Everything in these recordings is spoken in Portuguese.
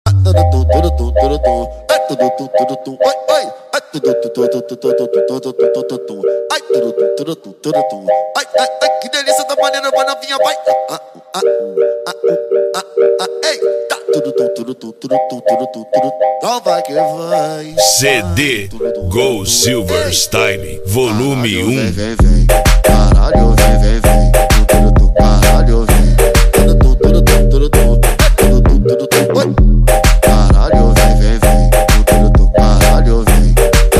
Que delícia da maneira pra novinha, vai. Então vai que vai. CD Go Silver Style Volume 1. Vem, vem, vem. Caralho, vem, vem, vem. Caralho, vem. Caralho, vem, vem, vem. Caralho, vem.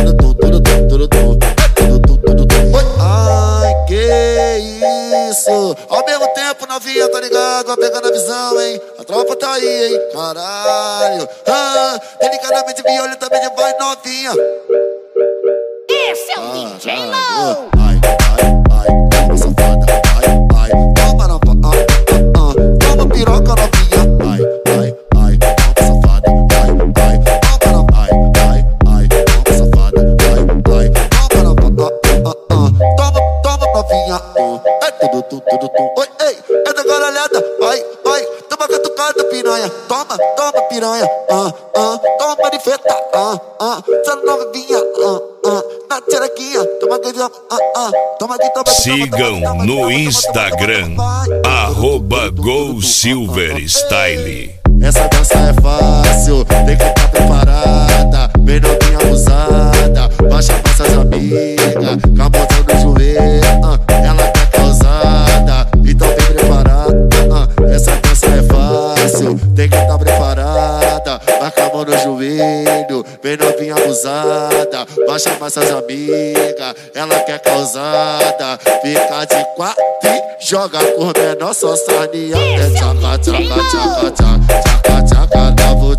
Ai, que isso. Ao mesmo tempo, novinha, tá ligado? Vai pegando a visão, hein? A tropa tá aí, hein? Caralho. Delicadamente violenta, também vai novinha. Esse é o DJ Low. Ai, ai, ai, toma safada. Ai, ai, toma na toma piroca novinha. Ai, ai, ai, toma safada. Ai, ai, toma na ai, ai, toma safada. Ai, ai, toma na toma novinha. É tudo. Oi, ei, é da garalhada. Ai, ai, toma catucada piranha. Toma piranha. Toma de feta. Só novinha. Na tcherequinha. Toma aqui, toma aqui. Sigam no Instagram @Go Silver Style. Essa dança é fácil, tem que estar preparada. Bem novinha abusada, baixa com essas amigas, com a mão no joelho, ela quer causada, então vem preparada. Essa dança é fácil, tem que estar preparada. Vai com a mão no joelho, bem novinha abusada, baixa com essas amigas, ela quer causada. Fica de quatro e joga por menor, só sarnia. É tchaca, tchaca, tchaca, tchaca. Tchaca, tchaca,